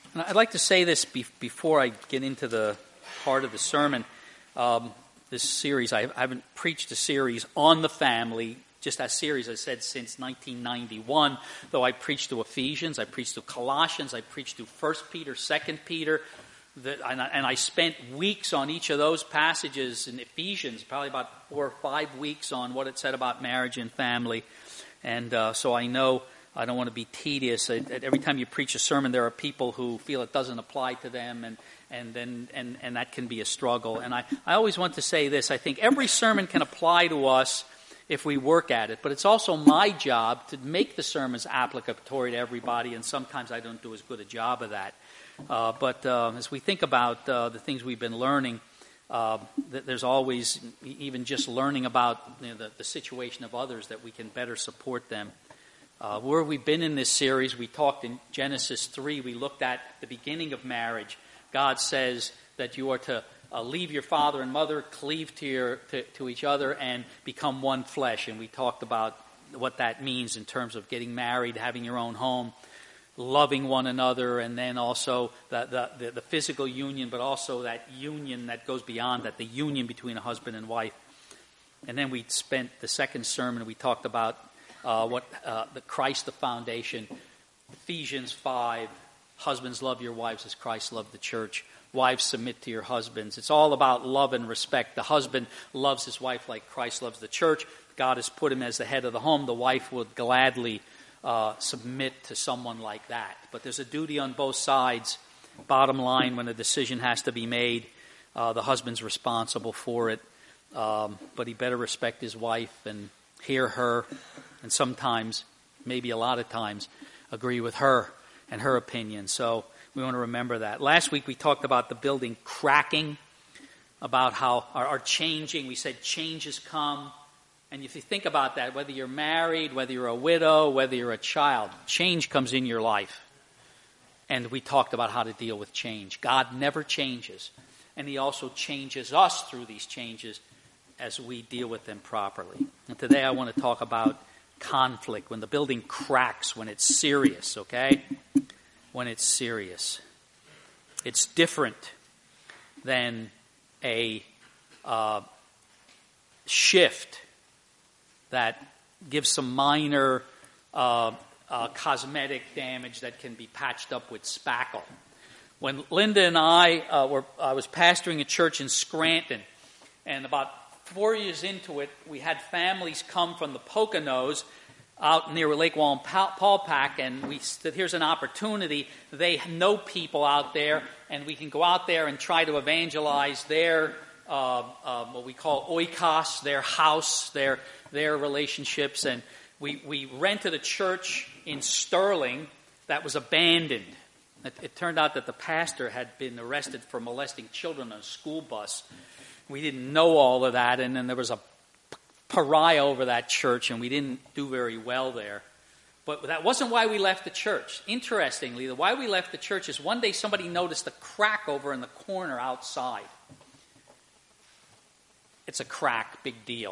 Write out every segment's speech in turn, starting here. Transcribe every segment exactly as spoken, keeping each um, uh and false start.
And I'd like to say this be- before I get into the heart of the sermon. Um, this series, I, I haven't preached a series on the family, just that series, I said, since nineteen ninety-one, though I preached to Ephesians, I preached to Colossians, I preached to First Peter, Second Peter, the, and, I, and I spent weeks on each of those passages in Ephesians, probably about four or five weeks on what it said about marriage and family. And uh, so I know I don't want to be tedious. I, every time you preach a sermon, there are people who feel it doesn't apply to them, and and then and, and that can be a struggle. And I, I always want to say this. I think every sermon can apply to us if we work at it, but it's also my job to make the sermons applicatory to everybody, and sometimes I don't do as good a job of that. Uh, but uh, as we think about uh, the things we've been learning, uh, th- there's always, even just learning about you know, the, the situation of others, that we can better support them. Uh, where we've been in this series, we talked in Genesis three, we looked at the beginning of marriage. God says that you are to uh, leave your father and mother, cleave to, your, to, to each other, and become one flesh. And we talked about what that means in terms of getting married, having your own home, loving one another, and then also the, the, the, the physical union, but also that union that goes beyond that, the union between a husband and wife. And then we spent the second sermon, we talked about Uh, what uh, the Christ, the foundation, Ephesians five, husbands love your wives as Christ loved the church. Wives submit to your husbands. It's all about love and respect. The husband loves his wife like Christ loves the church. God has put him as the head of the home. The wife would gladly uh, submit to someone like that. But there's a duty on both sides. Bottom line, when a decision has to be made, uh, the husband's responsible for it. Um, but he better respect his wife and hear her, and sometimes, maybe a lot of times, agree with her and her opinion. So we want to remember that. Last week we talked about the building cracking, about how our, our changing. We said changes come. And if you think about that, whether you're married, whether you're a widow, whether you're a child, change comes in your life. And we talked about how to deal with change. God never changes. And he also changes us through these changes as we deal with them properly. And today I want to talk about conflict, when the building cracks, when it's serious, okay? When it's serious. It's different than a uh, shift that gives some minor uh, uh, cosmetic damage that can be patched up with spackle. When Linda and I uh, were, I was pastoring a church in Scranton, and about Four years into it, we had families come from the Poconos out near Lake Wallenpaupack, and we said, here's an opportunity. They know people out there, and we can go out there and try to evangelize their, uh, uh, what we call oikos, their house, their their relationships. And we, we rented a church in Sterling that was abandoned. It, it turned out that the pastor had been arrested for molesting children on a school bus. We didn't know all of that, and then there was a pariah over that church, and we didn't do very well there. But that wasn't why we left the church. Interestingly, the why we left the church is one day somebody noticed a crack over in the corner outside. It's a crack, big deal.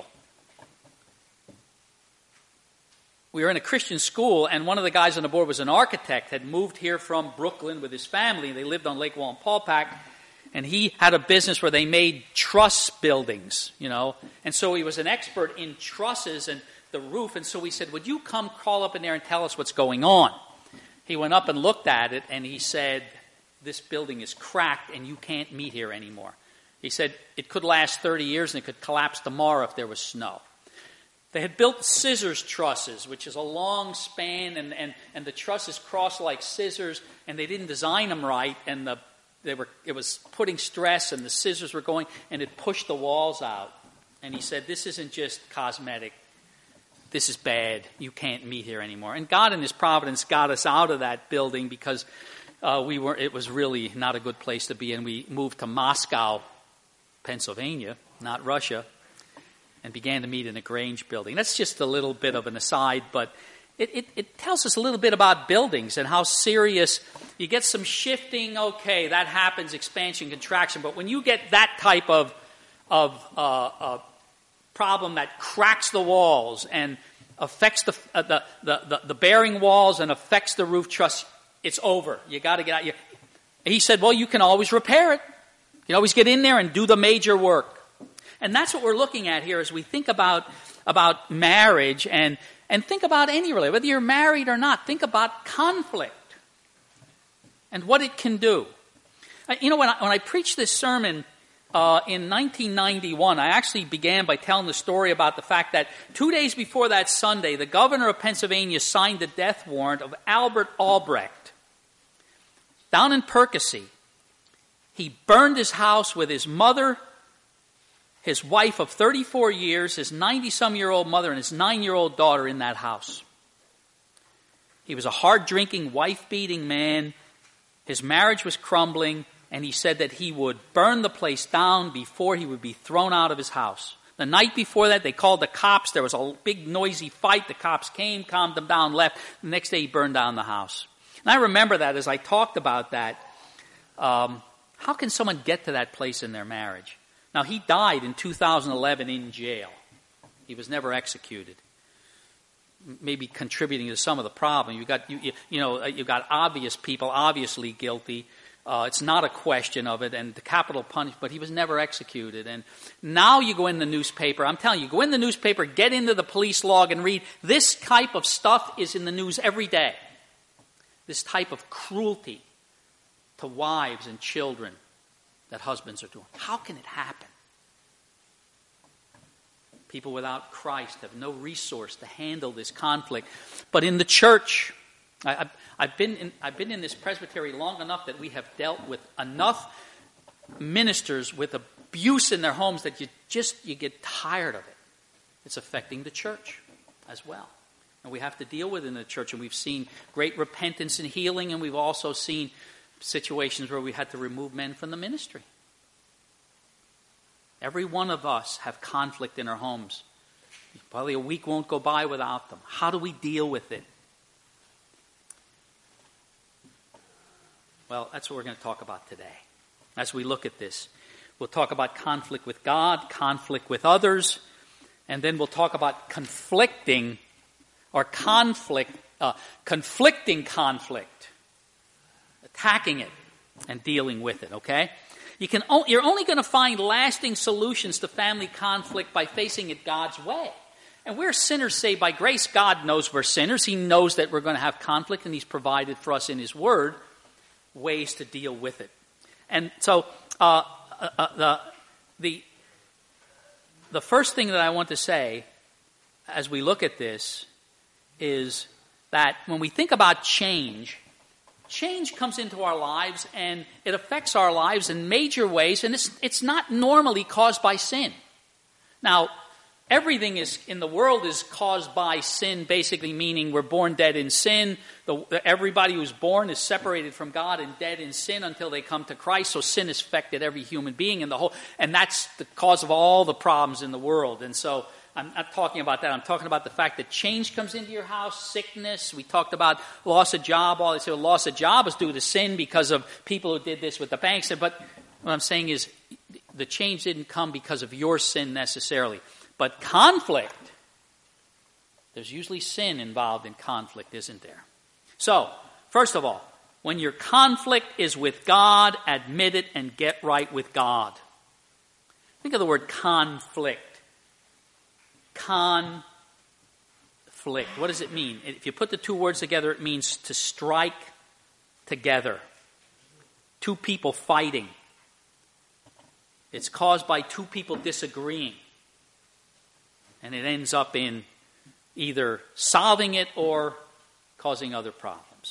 We were in a Christian school, and one of the guys on the board was an architect, had moved here from Brooklyn with his family. They lived on Lake Wallenpaupack. And he had a business where they made truss buildings, you know. And so he was an expert in trusses and the roof. And so we said, would you come crawl up in there and tell us what's going on? He went up and looked at it, and he said, this building is cracked and you can't meet here anymore. He said it could last thirty years and it could collapse tomorrow if there was snow. They had built scissors trusses, which is a long span, and, and, and the trusses cross like scissors, and they didn't design them right, and the They were, it was putting stress, and the scissors were going, and it pushed the walls out. And he said, this isn't just cosmetic. This is bad. You can't meet here anymore. And God in his providence got us out of that building because uh, we were. It was really not a good place to be. And we moved to Moscow, Pennsylvania, not Russia, and began to meet in a Grange building. That's just a little bit of an aside, but It, it, it tells us a little bit about buildings and how serious. You get some shifting, okay, that happens, expansion, contraction. But when you get that type of of uh, uh, problem that cracks the walls and affects the, uh, the, the the the bearing walls and affects the roof truss, it's over. You got to get out. You, he said, well, you can always repair it. You can always get in there and do the major work. And that's what we're looking at here as we think about, about marriage and, and think about any relationship. Whether you're married or not, think about conflict and what it can do. You know, when I, when I preached this sermon uh, in nineteen ninety-one, I actually began by telling the story about the fact that two days before that Sunday, the governor of Pennsylvania signed the death warrant of Albert Albrecht down in Percy. He burned his house with his mother, his wife of thirty-four years, his ninety-some-year-old mother, and his nine-year-old daughter in that house. He was a hard-drinking, wife-beating man. His marriage was crumbling, and he said that he would burn the place down before he would be thrown out of his house. The night before that, they called the cops. There was a big, noisy fight. The cops came, calmed them down, left. The next day, he burned down the house. And I remember that as I talked about that. Um, how can someone get to that place in their marriage? Now, he died in two thousand eleven in jail. He was never executed. Maybe contributing to some of the problem. You've got, you, you, you know, you've got obvious people, obviously guilty. Uh, it's not a question of it, and the capital punishment, but he was never executed. And now you go in the newspaper. I'm telling you, go in the newspaper, get into the police log and read. This type of stuff is in the news every day. This type of cruelty to wives and children that husbands are doing. How can it happen? People without Christ have no resource to handle this conflict. But in the church, I, I've, I've been in, I've been in this presbytery long enough that we have dealt with enough ministers with abuse in their homes that you just you get tired of it. It's affecting the church as well. And we have to deal with it in the church. And we've seen great repentance and healing, and we've also seen situations where we had to remove men from the ministry. Every one of us have conflict in our homes. Probably a week won't go by without them. How do we deal with it? Well, that's what we're going to talk about today. As we look at this, we'll talk about conflict with God, conflict with others, and then we'll talk about conflicting or conflict, uh, conflicting conflict, attacking it and dealing with it, okay? You can, you're only going to find lasting solutions to family conflict by facing it God's way. And we're sinners saved by grace. God knows we're sinners. He knows that we're going to have conflict, and He's provided for us in His Word ways to deal with it. And so uh, uh, the, the, the first thing that I want to say as we look at this is that when we think about change, change comes into our lives, and it affects our lives in major ways, and it's, it's not normally caused by sin. Now, everything is in the world is caused by sin, basically meaning we're born dead in sin. The, everybody who's born is separated from God and dead in sin until they come to Christ. So sin has affected every human being in the whole, and that's the cause of all the problems in the world. And so I'm not talking about that. I'm talking about the fact that change comes into your house, sickness. We talked about loss of job. All they say, well, loss of job is due to sin because of people who did this with the banks. But what I'm saying is the change didn't come because of your sin necessarily. But conflict, there's usually sin involved in conflict, isn't there? So, first of all, when your conflict is with God, admit it and get right with God. Think of the word conflict. Conflict. What does it mean? If you put the two words together, it means to strike together. Two people fighting. It's caused by two people disagreeing. And it ends up in either solving it or causing other problems.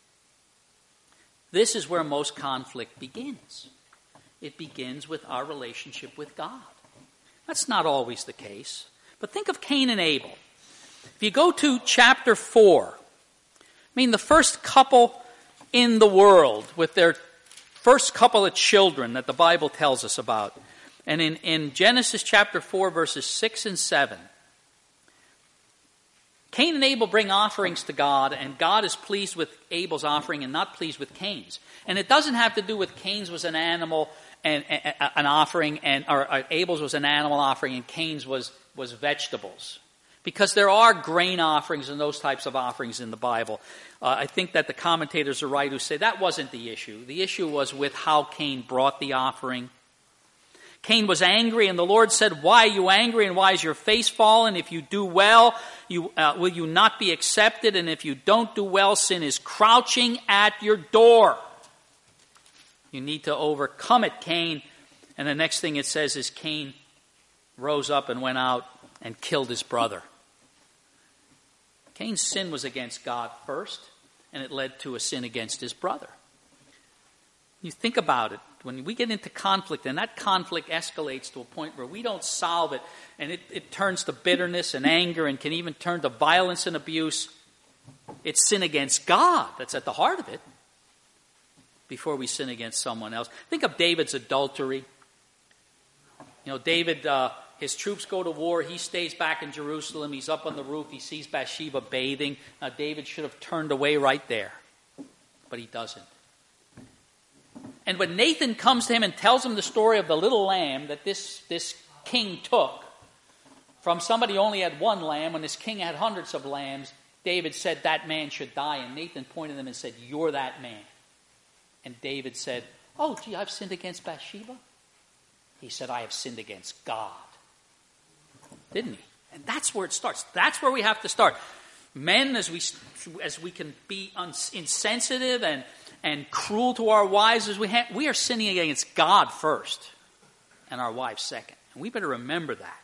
This is where most conflict begins. It begins with our relationship with God. That's not always the case. But think of Cain and Abel. If you go to chapter four, I mean the first couple in the world with their first couple of children that the Bible tells us about. And in, in Genesis chapter four, verses six and seven, Cain and Abel bring offerings to God, and God is pleased with Abel's offering and not pleased with Cain's. And it doesn't have to do with Cain's was an animal and, and an offering, and or, or Abel's was an animal offering, and Cain's was was vegetables. Because there are grain offerings and those types of offerings in the Bible. Uh, I think that the commentators are right who say that wasn't the issue. The issue was with how Cain brought the offering. Cain was angry, and the Lord said, "Why are you angry, and why is your face fallen? If you do well, you, uh, will you not be accepted? And if you don't do well, sin is crouching at your door. You need to overcome it, Cain." And the next thing it says is Cain rose up and went out and killed his brother. Cain's sin was against God first, and it led to a sin against his brother. You think about it. When we get into conflict, and that conflict escalates to a point where we don't solve it, and it, it turns to bitterness and anger and can even turn to violence and abuse, it's sin against God that's at the heart of it before we sin against someone else. Think of David's adultery. You know, David... Uh, His troops go to war. He stays back in Jerusalem. He's up on the roof. He sees Bathsheba bathing. Now, David should have turned away right there, but he doesn't. And when Nathan comes to him and tells him the story of the little lamb that this, this king took from somebody who only had one lamb, when this king had hundreds of lambs, David said that man should die. And Nathan pointed at him and said, "You're that man." And David said, "Oh, gee, I've sinned against Bathsheba?" He said, "I have sinned against God." Didn't he? And that's where it starts. That's where we have to start. Men, as we as we can be insensitive and, and cruel to our wives as we have, we are sinning against God first and our wives second. And we better remember that.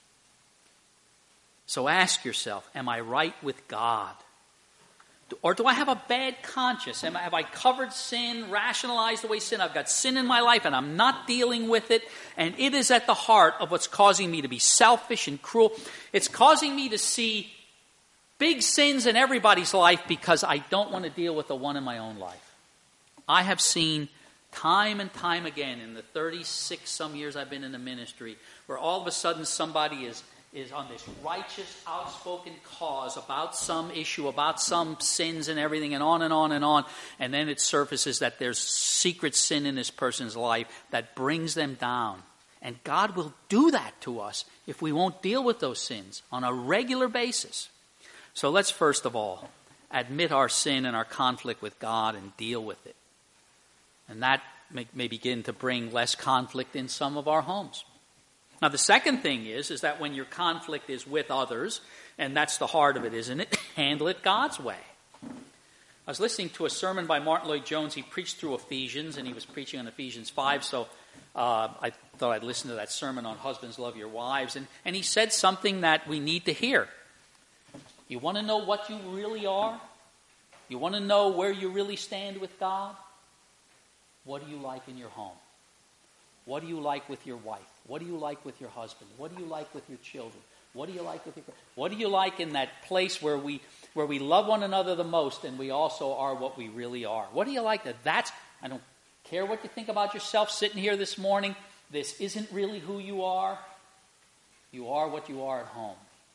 So ask yourself, am I right with God? Or do I have a bad conscience? Am I, have I covered sin, rationalized away sin? I've got sin in my life and I'm not dealing with it. And it is at the heart of what's causing me to be selfish and cruel. It's causing me to see big sins in everybody's life because I don't want to deal with the one in my own life. I have seen time and time again in the thirty-six some years I've been in the ministry where all of a sudden somebody is is on this righteous, outspoken cause about some issue, about some sins and everything, and on and on and on. And then it surfaces that there's secret sin in this person's life that brings them down. And God will do that to us if we won't deal with those sins on a regular basis. So let's first of all admit our sin and our conflict with God and deal with it. And that may, may begin to bring less conflict in some of our homes. Now, the second thing is, is that when your conflict is with others, and that's the heart of it, isn't it? Handle it God's way. I was listening to a sermon by Martin Lloyd-Jones. He preached through Ephesians, and he was preaching on Ephesians five, so uh, I thought I'd listen to that sermon on husbands love your wives. And, and he said something that we need to hear. You want to know what you really are? You want to know where you really stand with God? What do you like in your home? What do you like with your wife? What do you like with your husband? What do you like with your children? What do you like with your What do you like in that place where we where we love one another the most and we also are what we really are? What do you like that that's I don't care what you think about yourself sitting here this morning. This isn't really who you are. You are what you are at home.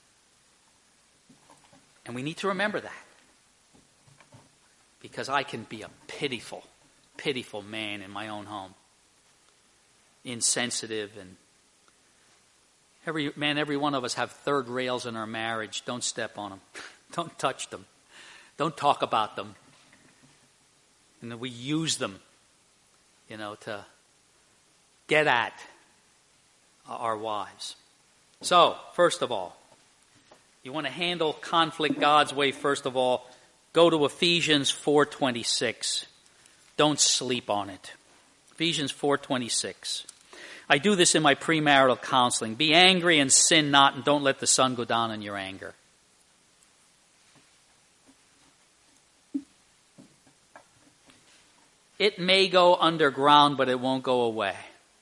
And we need to remember that. Because I can be a pitiful, pitiful man in my own home. Insensitive and every man, every one of us have third rails in our marriage. Don't step on them. Don't touch them. Don't talk about them. And then we use them, you know, to get at our wives. So, first of all, you want to handle conflict God's way. First of all, go to Ephesians four twenty-six. Don't sleep on it. Ephesians four twenty-six. I do this in my premarital counseling. Be angry and sin not, and don't let the sun go down in your anger. It may go underground, but it won't go away.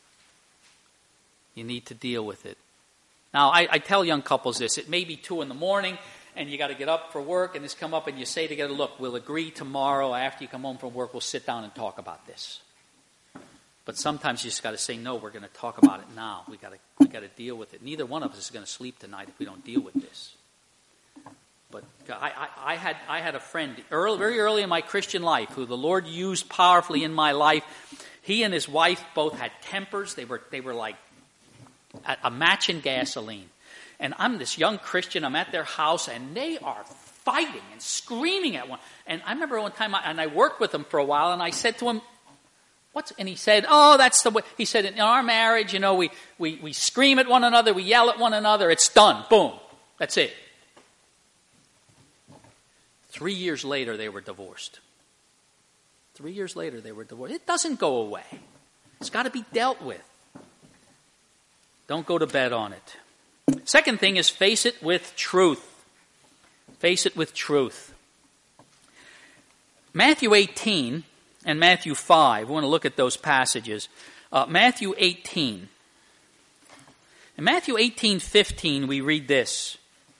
You need to deal with it. Now, I, I tell young couples this. It may be two in the morning, and you got to get up for work, and this come up, and you say together, look, we'll agree tomorrow after you come home from work, we'll sit down and talk about this. But sometimes you just got to say, no, we're going to talk about it now. We got to we got to deal with it. Neither one of us is going to sleep tonight if we don't deal with this. But I, I, I had I had a friend early, very early in my Christian life who the Lord used powerfully in my life. He and his wife both had tempers. They were they were like a, a match in gasoline. and I'm this young Christian, I'm at their house, and they are fighting and screaming at one. And I remember one time, I, and I worked with him for a while, and I said to him, what's, and he said, oh, that's the way, he said, in our marriage, you know, we, we, we scream at one another, we yell at one another, it's done, boom, that's it. Three years later, they were divorced. Three years later, they were divorced. It doesn't go away. It's got to be dealt with. Don't go to bed on it. Second thing is face it with truth. Face it with truth. Matthew eighteen and Matthew five, we want to look at those passages. Uh, Matthew eighteen. In Matthew eighteen fifteen, we read this.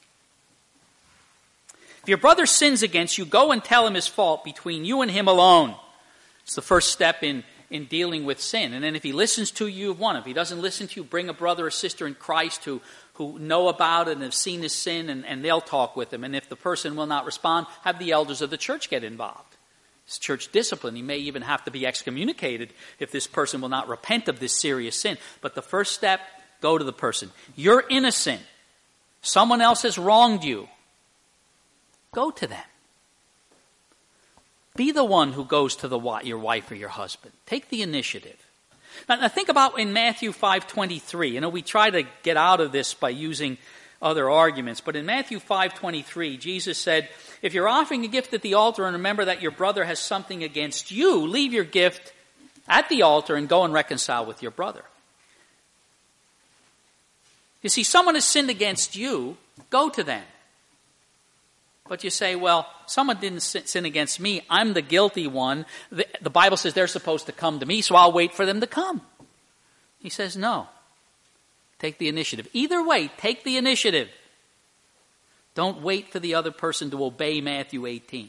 If your brother sins against you, go and tell him his fault between you and him alone. It's the first step in, in dealing with sin. And then if he listens to you, you've won. If he doesn't listen to you, bring a brother or sister in Christ who, who know about it and have seen his sin, and, and they'll talk with him. And if the person will not respond, have the elders of the church get involved. It's church discipline. He may even have to be excommunicated if this person will not repent of this serious sin. But the first step, go to the person. You're innocent. Someone else has wronged you. Go to them. Be the one who goes to the your wife or your husband. Take the initiative. Now, now think about in Matthew five twenty-three. You know, we try to get out of this by using other arguments. But in Matthew five twenty-three, Jesus said, if you're offering a gift at the altar and remember that your brother has something against you, leave your gift at the altar and go and reconcile with your brother. You see, someone has sinned against you, go to them. But you say, well, someone didn't sin against me. I'm the guilty one. The, the Bible says they're supposed to come to me, so I'll wait for them to come. He says, no. Take the initiative. Either way, take the initiative. Don't wait for the other person to obey Matthew eighteen.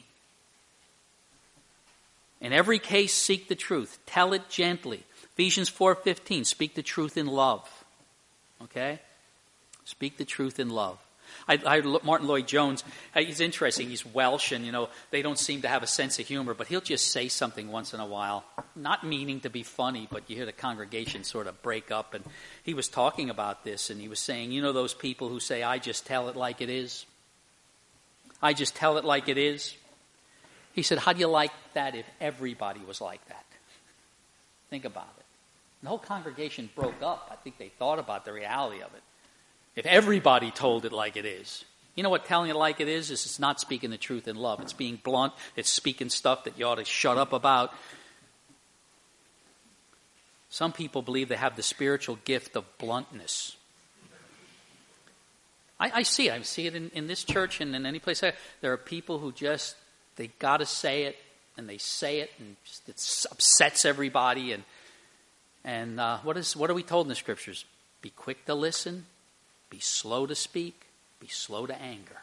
In every case, seek the truth. Tell it gently. Ephesians four fifteen, speak the truth in love. Okay? Speak the truth in love. I, I Martin Lloyd-Jones, he's interesting. He's Welsh, and, you know, they don't seem to have a sense of humor, but he'll just say something once in a while, not meaning to be funny, but you hear the congregation sort of break up. And he was talking about this, and he was saying, you know those people who say, I just tell it like it is? I just tell it like it is? He said, how do you like that if everybody was like that? Think about it. The whole congregation broke up. I think they thought about the reality of it. If everybody told it like it is. You know what telling it like it is? Is it's not speaking the truth in love. It's being blunt. It's speaking stuff that you ought to shut up about. Some people believe they have the spiritual gift of bluntness. I, I see it. I see it in, in this church and in any place. There are people who just, they got to say it, and they say it, and just, it upsets everybody. And and uh, what is what are we told in the Scriptures? Be quick to listen. Be slow to speak. Be slow to anger.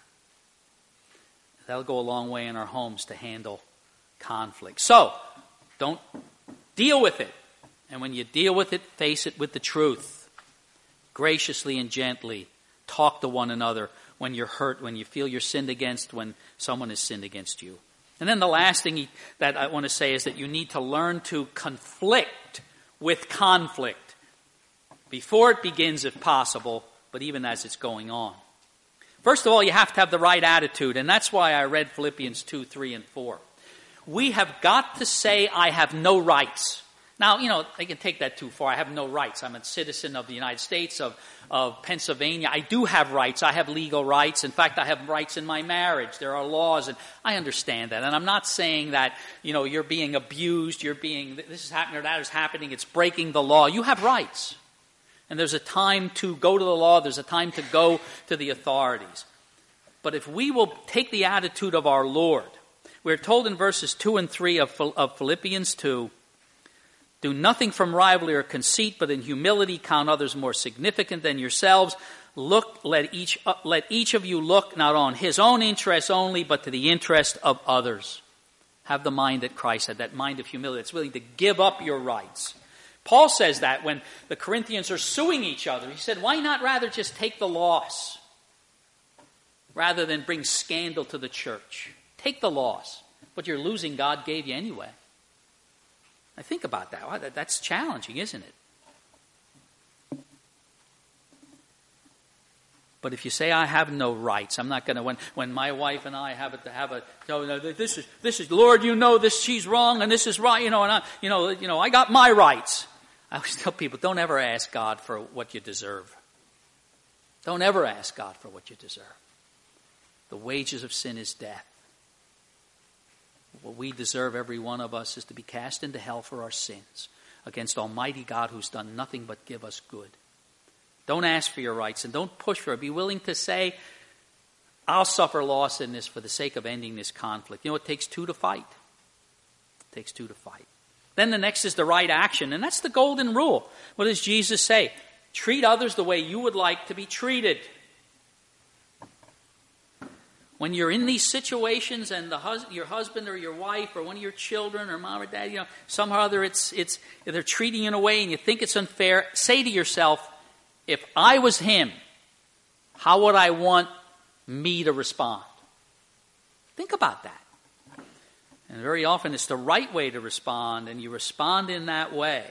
That'll go a long way in our homes to handle conflict. So, don't deal with it. And when you deal with it, face it with the truth. Graciously and gently. Talk to one another when you're hurt, when you feel you're sinned against, when someone has sinned against you. And then the last thing that I want to say is that you need to learn to conflict with conflict. Before it begins, if possible, but even as it's going on. First of all, you have to have the right attitude, and that's why I read Philippians two, three, and four. We have got to say, I have no rights. Now, you know, they can take that too far. I have no rights. I'm a citizen of the United States, of, of Pennsylvania. I do have rights. I have legal rights. In fact, I have rights in my marriage. There are laws, and I understand that. And I'm not saying that, you know, you're being abused, you're being, this is happening or that is happening, it's breaking the law. You have rights. And there's a time to go to the law. There's a time to go to the authorities. But if we will take the attitude of our Lord, we're told in verses two and three of, of Philippians two, do nothing from rivalry or conceit, but in humility count others more significant than yourselves. Look, let each, uh, let each of you look not on his own interests only, but to the interest of others. Have the mind that Christ had, that mind of humility that's willing to give up your rights. Paul says that when the Corinthians are suing each other. He said, why not rather just take the loss rather than bring scandal to the church? Take the loss. What you're losing, God gave you anyway. I think about that. Wow, that that's challenging, isn't it? But if you say, I have no rights, I'm not going to, when, when my wife and I have a, have a, no, no, this is, this is, Lord, you know this, she's wrong and this is right, you know, and I, you know, you know, I got my rights. I always tell people, don't ever ask God for what you deserve. Don't ever ask God for what you deserve. The wages of sin is death. What we deserve, every one of us, is to be cast into hell for our sins against Almighty God who's done nothing but give us good. Don't ask for your rights and don't push for it. Be willing to say, I'll suffer loss in this for the sake of ending this conflict. You know, it takes two to fight. It takes two to fight. Then the next is the right action, and that's the golden rule. What does Jesus say? Treat others the way you would like to be treated. When you're in these situations and the hus- your husband or your wife or one of your children or mom or dad, you know, somehow or other it's, it's, they're treating you in a way and you think it's unfair, say to yourself, if I was him, how would I want me to respond? Think about that. And very often it's the right way to respond, and you respond in that way.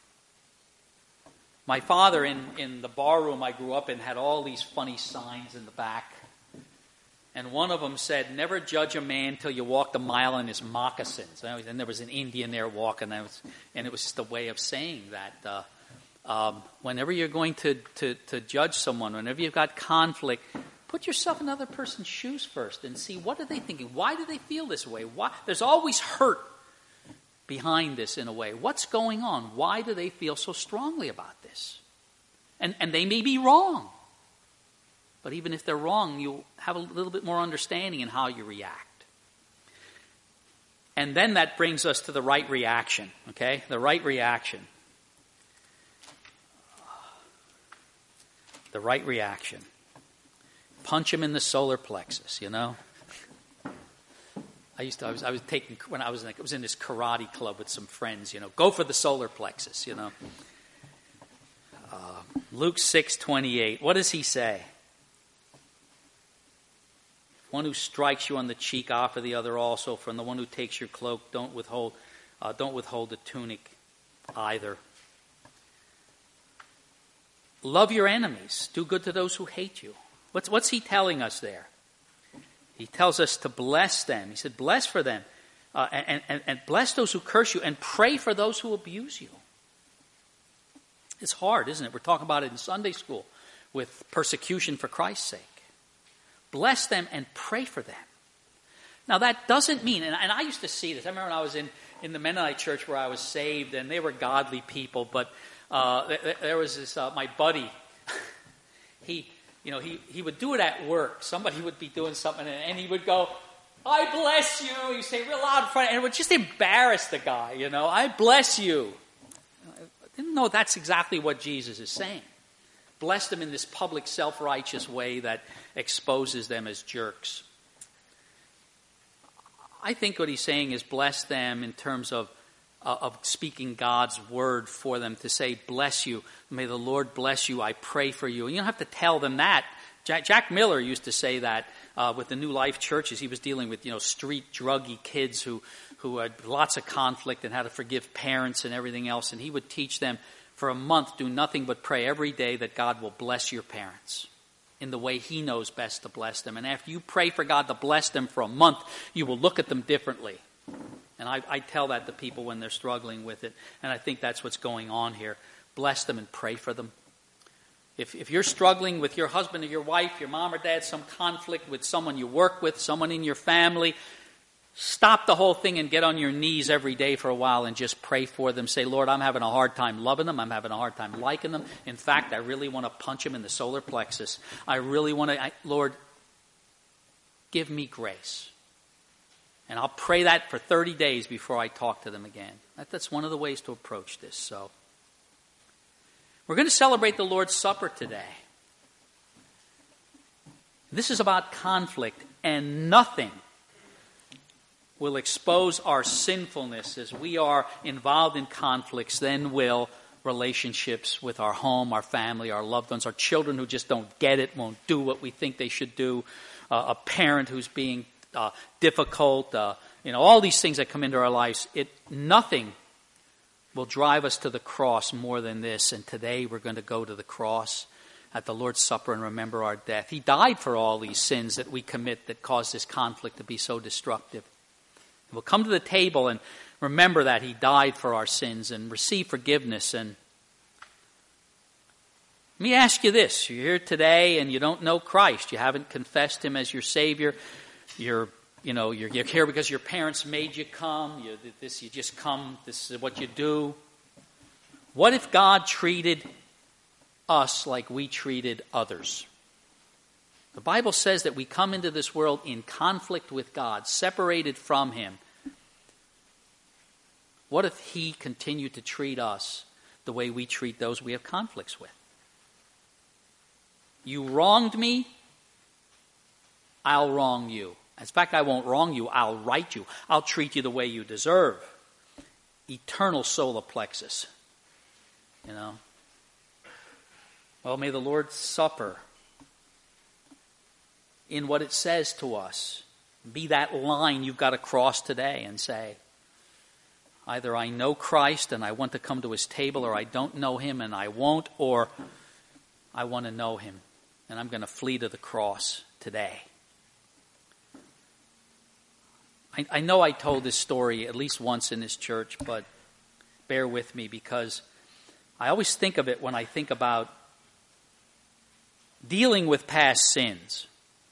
My father in, in the bar room I grew up in had all these funny signs in the back. And one of them said, never judge a man till you walked a mile in his moccasins. And there was an Indian there walking, and it was, and it was just a way of saying that uh, um, whenever you're going to, to, to judge someone, whenever you've got conflict, put yourself in another person's shoes first and see, what are they thinking? Why do they feel this way? Why? There's always hurt behind this in a way. What's going on? Why do they feel so strongly about this? And, and they may be wrong. But even if they're wrong, you'll have a little bit more understanding in how you react. And then that brings us to the right reaction, okay? The right reaction. The right reaction. Punch him in the solar plexus, you know? I used to, I was, I was taking, when I was in, I was in this karate club with some friends, you know, go for the solar plexus, you know? Uh, Luke six twenty-eight, what does he say? One who strikes you on the cheek, offer the other also. From the one who takes your cloak, don't withhold, uh, don't withhold the tunic either. Love your enemies. Do good to those who hate you. What's, what's he telling us there? He tells us to bless them. He said, bless for them. Uh, and, and, and bless those who curse you, and pray for those who abuse you. It's hard, isn't it? We're talking about it in Sunday school with persecution for Christ's sake. Bless them and pray for them. Now that doesn't mean, and, and I used to see this. I remember when I was in, in the Mennonite church where I was saved, and they were godly people, but uh, there, there was this, uh, my buddy, he, you know, he, he would do it at work. Somebody would be doing something, and, and he would go, I bless you. You say real loud in front, and it would just embarrass the guy, you know, I bless you. I didn't know that's exactly what Jesus is saying. Bless them in this public self-righteous way that exposes them as jerks. I think what he's saying is bless them in terms of uh, of speaking God's word for them, to say, bless you. May the Lord bless you. I pray for you. And you don't have to tell them that. Jack, Jack Miller used to say that uh, with the New Life churches. He was dealing with, you know, street druggy kids who, who had lots of conflict and had to forgive parents and everything else. And he would teach them for a month, do nothing but pray every day that God will bless your parents in the way he knows best to bless them. And after you pray for God to bless them for a month, you will look at them differently. And I, I tell that to people when they're struggling with it. And I think that's what's going on here. Bless them and pray for them. If, if you're struggling with your husband or your wife, your mom or dad, some conflict with someone you work with, someone in your family, stop the whole thing and get on your knees every day for a while and just pray for them. Say, Lord, I'm having a hard time loving them. I'm having a hard time liking them. In fact, I really want to punch them in the solar plexus. I really want to, I, Lord, give me grace. And I'll pray that for thirty days before I talk to them again. That, that's one of the ways to approach this. So, we're going to celebrate the Lord's Supper today. This is about conflict, and nothing will expose our sinfulness as we are involved in conflicts, then will relationships with our home, our family, our loved ones, our children who just don't get it, won't do what we think they should do, uh, a parent who's being uh, difficult, uh, you know, all these things that come into our lives. It nothing will drive us to the cross more than this, and today we're going to go to the cross. at the Lord's Supper and remember our death. He died for all these sins that we commit that cause this conflict to be so destructive. We'll come to the table and remember that He died for our sins and receive forgiveness. And let me ask you this. You're here today and you don't know Christ. You haven't confessed Him as your Savior. You're, you know, you're, you're here because your parents made you come. You, this, you just come. This is what you do. What if God treated us like we treated others? The Bible says that we come into this world in conflict with God, separated from Him. What if He continued to treat us the way we treat those we have conflicts with? You wronged me, I'll wrong you. In fact, I won't wrong you, I'll right you. I'll treat you the way you deserve. Eternal solar plexus. You know. Well, may the Lord's Supper, in what it says to us, be that line you've got to cross today and say, either I know Christ and I want to come to His table, or I don't know Him and I won't, or I want to know Him and I'm going to flee to the cross today. I, I know I told this story at least once in this church, but bear with me because I always think of it when I think about dealing with past sins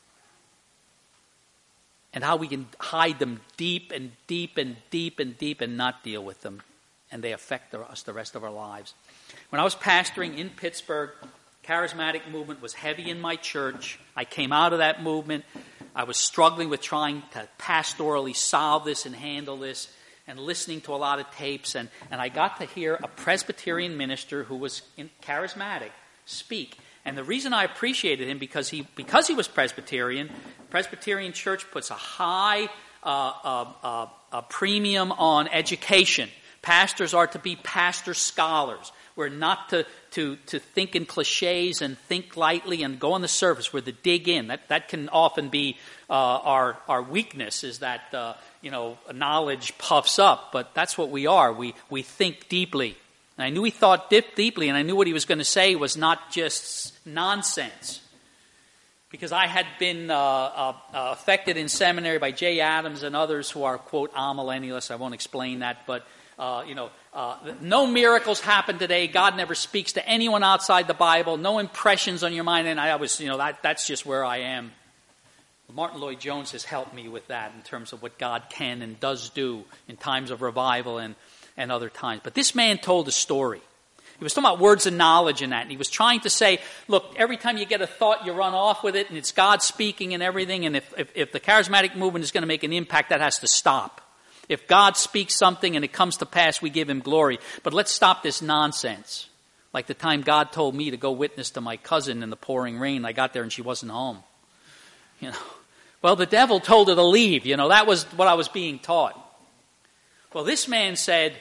and how we can hide them deep and deep and deep and deep and not deal with them, and they affect us the rest of our lives. When I was pastoring in Pittsburgh, charismatic movement was heavy in my church. I came out of that movement. I was struggling with trying to pastorally solve this and handle this, and listening to a lot of tapes, and, and I got to hear a Presbyterian minister who was in, charismatic speak. And the reason I appreciated him, because he because he was Presbyterian, Presbyterian Church puts a high uh, uh, uh, a premium on education. Pastors are to be pastor scholars. We're not to, to, to think in cliches and think lightly and go on the surface. We're to dig in. That that can often be uh, our our weakness, is that uh, you know knowledge puffs up, but that's what we are. We we think deeply. And I knew he thought dip deeply, and I knew what he was going to say was not just nonsense. Because I had been uh, uh, affected in seminary by Jay Adams and others who are, quote, amillennialists. I won't explain that, but, uh, you know, uh, no miracles happen today. God never speaks to anyone outside the Bible. No impressions on your mind. And I was, you know, that, that's just where I am. Martin Lloyd-Jones has helped me with that in terms of what God can and does do in times of revival and, and other times. But this man told a story. He was talking about words of knowledge in that. And he was trying to say, look, every time you get a thought, you run off with it, and it's God speaking and everything. And if, if, if the charismatic movement is going to make an impact, that has to stop. If God speaks something and it comes to pass, we give Him glory. But let's stop this nonsense. Like the time God told me to go witness to my cousin in the pouring rain. I got there and she wasn't home. You know, well, the devil told her to leave. You know, that was what I was being taught. Well, this man said,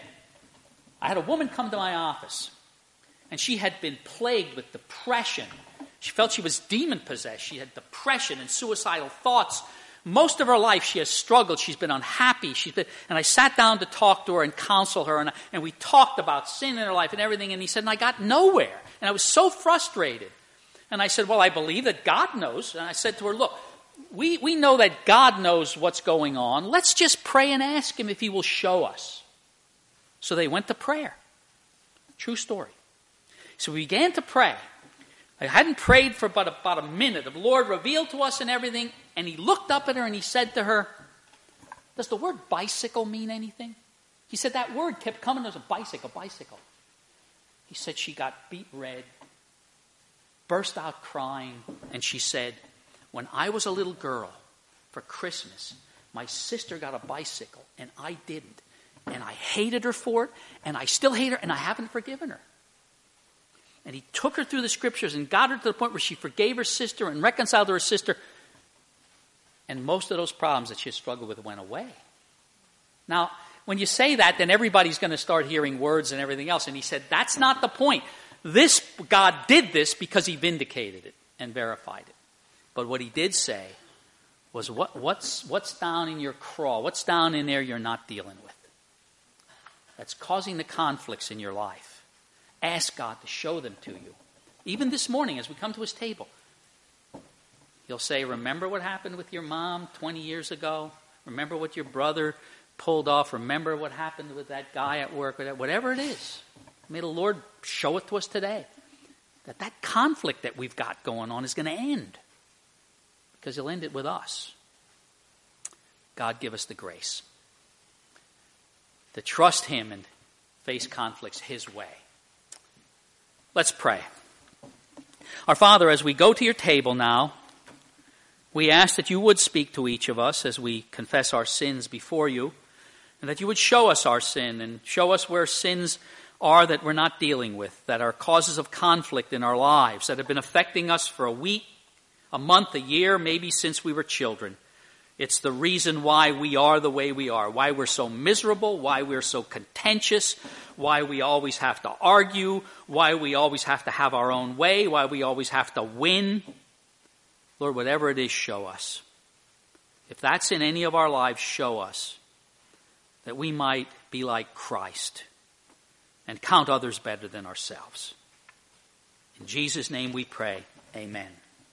I had a woman come to my office. And she had been plagued with depression. She felt she was demon-possessed. She had depression and suicidal thoughts. Most of her life she has struggled. She's been unhappy. She's been, and I sat down to talk to her and counsel her. And, and we talked about sin in her life and everything. And he said, and I got nowhere. And I was so frustrated. And I said, well, I believe that God knows. And I said to her, look, we, we know that God knows what's going on. Let's just pray and ask Him if He will show us. So they went to prayer. True story. So we began to pray. I hadn't prayed for but about a minute. The Lord revealed to us and everything, and He looked up at her and He said to her, does the word bicycle mean anything? He said that word kept coming. There's a bicycle, bicycle. He said she got beet red, burst out crying, and she said, when I was a little girl, for Christmas, my sister got a bicycle, and I didn't. And I hated her for it, and I still hate her, and I haven't forgiven her. And he took her through the scriptures and got her to the point where she forgave her sister and reconciled to her sister. And most of those problems that she had struggled with went away. Now, when you say that, then everybody's going to start hearing words and everything else. And he said, that's not the point. This, God did this because He vindicated it and verified it. But what He did say was, what, what's, what's down in your craw? What's down in there you're not dealing with? That's causing the conflicts in your life. Ask God to show them to you. Even this morning as we come to his table, he'll say, remember what happened with your mom twenty years ago? Remember what your brother pulled off? Remember what happened with that guy at work? Whatever it is, may the Lord show it to us today. That that conflict that we've got going on is going to end. Because he'll end it with us. God give us the grace to trust him and face conflicts his way. Let's pray. Our Father, as we go to your table now, we ask that you would speak to each of us as we confess our sins before you, and that you would show us our sin and show us where sins are that we're not dealing with, that are causes of conflict in our lives, that have been affecting us for a week, a month, a year, maybe since we were children. It's the reason why we are the way we are, why we're so miserable, why we're so contentious, why we always have to argue, why we always have to have our own way, why we always have to win. Lord, whatever it is, show us. If that's in any of our lives, show us that we might be like Christ and count others better than ourselves. In Jesus' name we pray. Amen.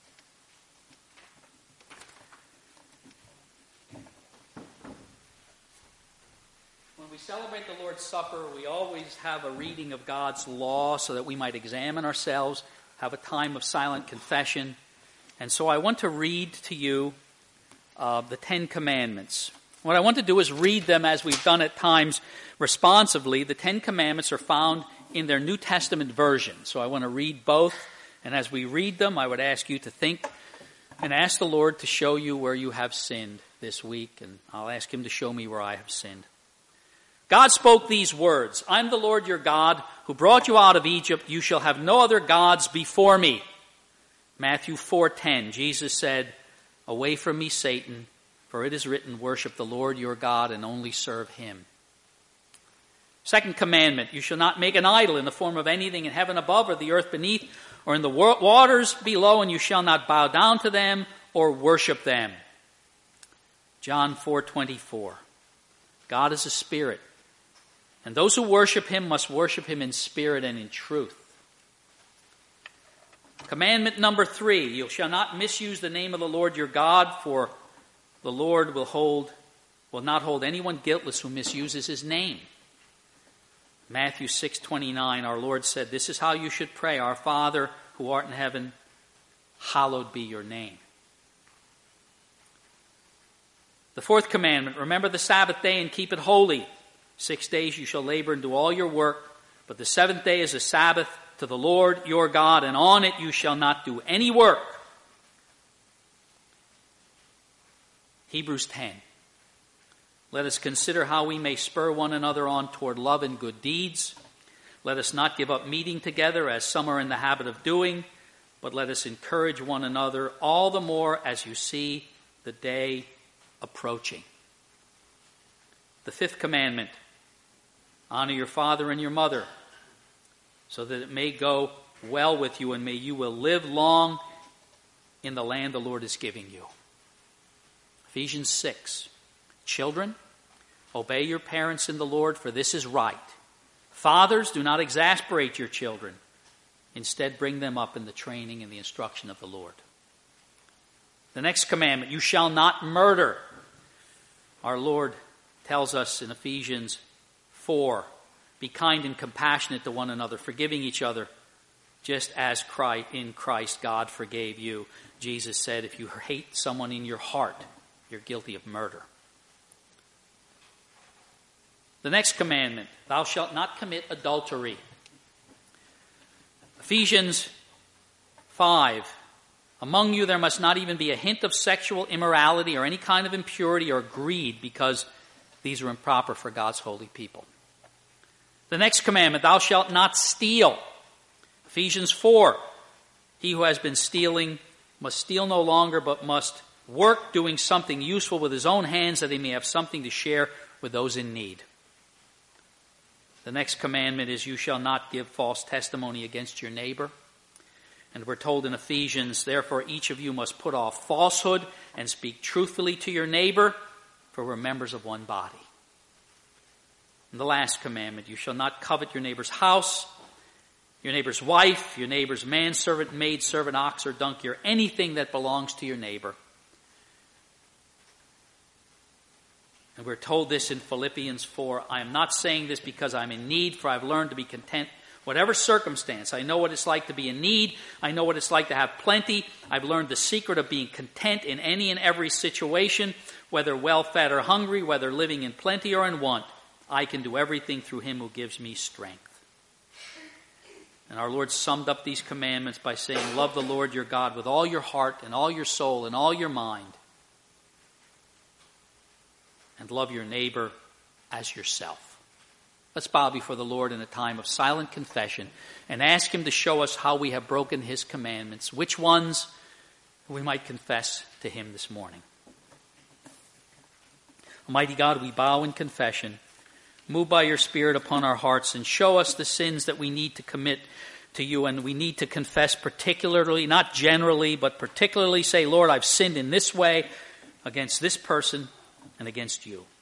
When we celebrate the Lord's Supper, we always have a reading of God's law so that we might examine ourselves, have a time of silent confession. And so I want to read to you uh, the Ten Commandments. What I want to do is read them as we've done at times responsively. The Ten Commandments are found in their New Testament version. So I want to read both. And as we read them, I would ask you to think and ask the Lord to show you where you have sinned this week. And I'll ask him to show me where I have sinned. God spoke these words, I'm the Lord your God who brought you out of Egypt. You shall have no other gods before me. Matthew four ten, Jesus said, away from me, Satan, for it is written, worship the Lord your God and only serve him. Second commandment, you shall not make an idol in the form of anything in heaven above or the earth beneath or in the waters below, and you shall not bow down to them or worship them. John four twenty-four, God is a spirit, and those who worship him must worship him in spirit and in truth. Commandment number three, you shall not misuse the name of the Lord your God, for the Lord will hold, will not hold anyone guiltless who misuses his name. Matthew six twenty-nine, our Lord said, this is how you should pray, our Father who art in heaven, hallowed be your name. The fourth commandment, remember the Sabbath day and keep it holy. Six days you shall labor and do all your work, but the seventh day is a Sabbath to the Lord your God, and on it you shall not do any work. Hebrews ten. Let us consider how we may spur one another on toward love and good deeds. Let us not give up meeting together as some are in the habit of doing, but let us encourage one another all the more as you see the day approaching. The fifth commandment, honor your father and your mother, so that it may go well with you and may you will live long in the land the Lord is giving you. Ephesians six. Children, obey your parents in the Lord, for this is right. Fathers, do not exasperate your children. Instead, bring them up in the training and the instruction of the Lord. The next commandment, you shall not murder. Our Lord tells us in Ephesians four, be kind and compassionate to one another, forgiving each other, just as Christ, in Christ God forgave you. Jesus said, if you hate someone in your heart, you're guilty of murder. The next commandment, thou shalt not commit adultery. Ephesians five, among you there must not even be a hint of sexual immorality or any kind of impurity or greed, because these are improper for God's holy people. The next commandment, thou shalt not steal. Ephesians four, he who has been stealing must steal no longer, but must work doing something useful with his own hands, that he may have something to share with those in need. The next commandment is, you shall not give false testimony against your neighbor. And we're told in Ephesians, therefore each of you must put off falsehood and speak truthfully to your neighbor, for we're members of one body. And the last commandment, you shall not covet your neighbor's house. your neighbor's wife, your neighbor's manservant, maidservant, ox or donkey, or anything that belongs to your neighbor. And we're told this in Philippians four. I am not saying this because I'm in need, for I've learned to be content whatever circumstance. I know what it's like to be in need. I know what it's like to have plenty. I've learned the secret of being content in any and every situation, whether well-fed or hungry, whether living in plenty or in want. I can do everything through him who gives me strength. And our Lord summed up these commandments by saying, love the Lord your God with all your heart and all your soul and all your mind. And love your neighbor as yourself. Let's bow before the Lord in a time of silent confession and ask him to show us how we have broken his commandments, which ones we might confess to him this morning. Almighty God, we bow in confession. Move by your Spirit upon our hearts and show us the sins that we need to commit to you, and we need to confess particularly, not generally, but particularly say, Lord, I've sinned in this way against this person and against you.